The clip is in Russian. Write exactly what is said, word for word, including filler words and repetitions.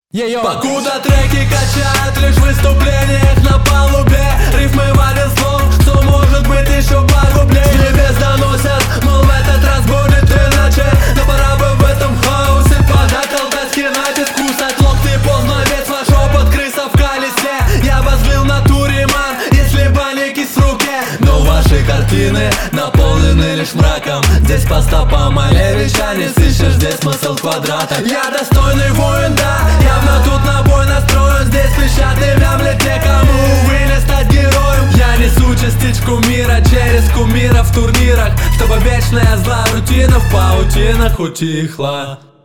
Е-йо! Покуда треки качают лишь в выступлениях на палубе, рифмы валят слов, что может быть еще пагубнее. С небес доносят, мол, в этот раз будет иначе, но пора бы в этом хаосе подать алтайский натиск. Кусать локти поздно, ведь ваш опыт крыса в колесе. Я бы злил на туре ман, если бы не кисть в руке. Но ваши картины наполнены лишь мраком. Здесь по стопам Малевича не сыщешь, здесь смысл квадрата. Я достойный воин, да, явно тут на бой настроен. Здесь кричат и вямлят те, кому, увы, не стать героем. Я несу частичку мира через кумира в турнирах, чтобы вечная зла рутина в паутинах утихла.